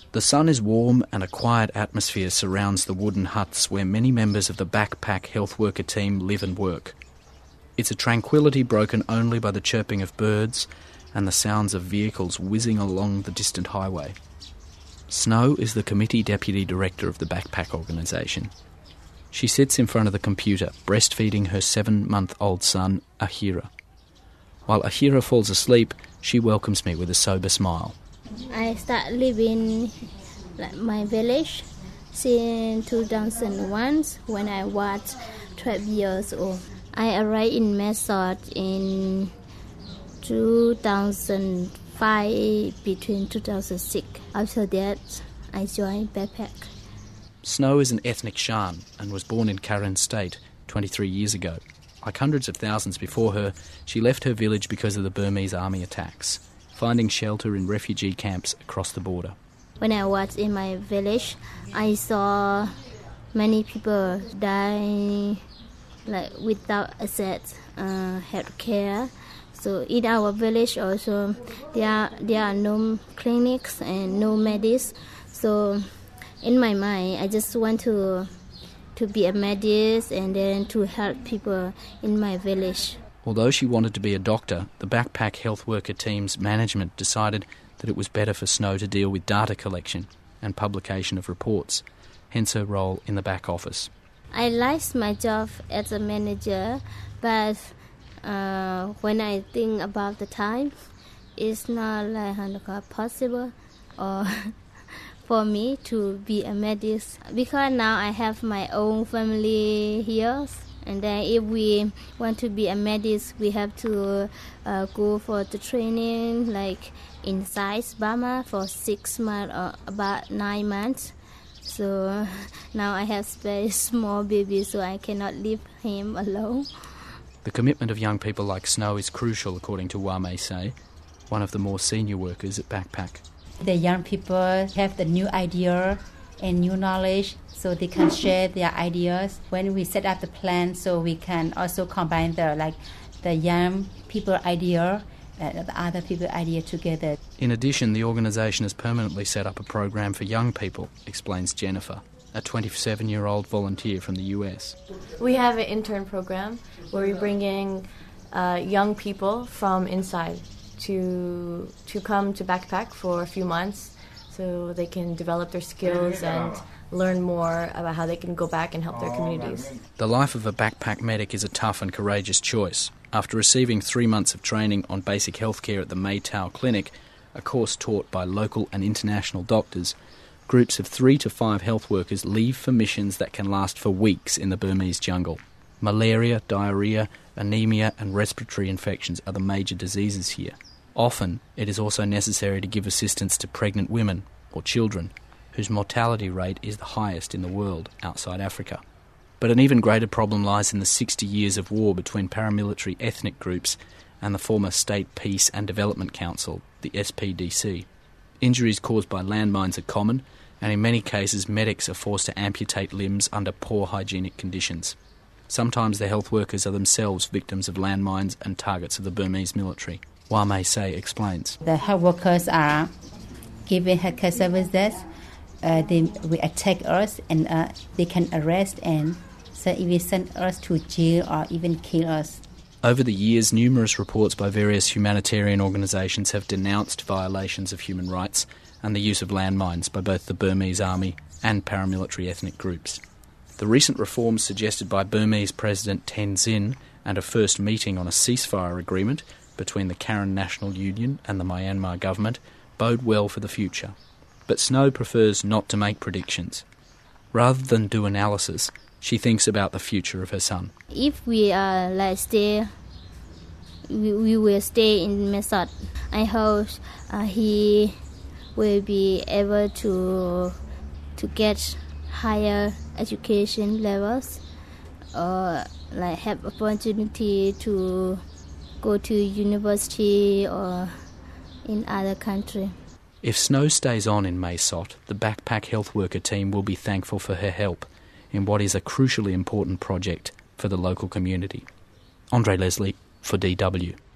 The sun is warm and a quiet atmosphere surrounds the wooden huts where many members of the Backpack health worker team live and work. It's a tranquility broken only by the chirping of birds and the sounds of vehicles whizzing along the distant highway. Snow is the committee deputy director of the Backpack organisation. She sits in front of the computer, breastfeeding her 7-month-old son, Ahira. While Ahira falls asleep, she welcomes me with a sober smile. I started living my village since 2001 when I was 12 years old. I arrived in Mae Sot in 2005 between 2006. After that, I joined Backpack. Snow is an ethnic Shan and was born in Karen State 23 years ago. Like hundreds of thousands before her, she left her village because of the Burmese army attacks, finding shelter in refugee camps across the border. When I was in my village, I saw many people die without access health care. So in our village also, there are no clinics and no medicine. So in my mind, I just want to be a medic and then to help people in my village. Although she wanted to be a doctor, the Backpack health worker team's management decided that it was better for Snow to deal with data collection and publication of reports, hence her role in the back office. I liked my job as a manager, but when I think about the time, it's not possible or for me to be a medic, because now I have my own family here, and then if we want to be a medic, we have to go for the training inside Burma for 6 months or about 9 months. So now I have a very small baby, so I cannot leave him alone. The commitment of young people like Snow is crucial, according to Wa Mei Se, one of the more senior workers at Backpack. The young people have the new idea and new knowledge, so they can share their ideas. When we set up the plan, so we can also combine the young people idea and the other people idea together. In addition, the organisation has permanently set up a program for young people, explains Jennifer, a 27-year-old volunteer from the US. We have an intern program where we bring in young people from inside to come to Backpack for a few months so they can develop their skills and learn more about how they can go back and help their communities. The life of a Backpack medic is a tough and courageous choice. After receiving 3 months of training on basic health care at the Mae Tau Clinic, a course taught by local and international doctors, groups of 3 to 5 health workers leave for missions that can last for weeks in the Burmese jungle. Malaria, diarrhoea, anemia and respiratory infections are the major diseases here. Often, it is also necessary to give assistance to pregnant women or children, whose mortality rate is the highest in the world outside Africa. But an even greater problem lies in the 60 years of war between paramilitary ethnic groups and the former State Peace and Development Council, the SPDC. Injuries caused by landmines are common, and in many cases medics are forced to amputate limbs under poor hygienic conditions. Sometimes the health workers are themselves victims of landmines and targets of the Burmese military. Wa Mei Se explains. The health workers are giving healthcare services. They will attack us and they can arrest and even send us to jail or even kill us. Over the years, numerous reports by various humanitarian organisations have denounced violations of human rights and the use of landmines by both the Burmese army and paramilitary ethnic groups. The recent reforms suggested by Burmese President Tenzin and a first meeting on a ceasefire agreement between the Karen National Union and the Myanmar government bode well for the future. But Snow prefers not to make predictions. Rather than do analysis, she thinks about the future of her son. If we we will stay in Mae Sot, I hope he will be able to get higher education levels or have opportunity to go to university or in other country. If Snow stays on in Mae Sot, the Backpack health worker team will be thankful for her help in what is a crucially important project for the local community. Andre Leslie for DW.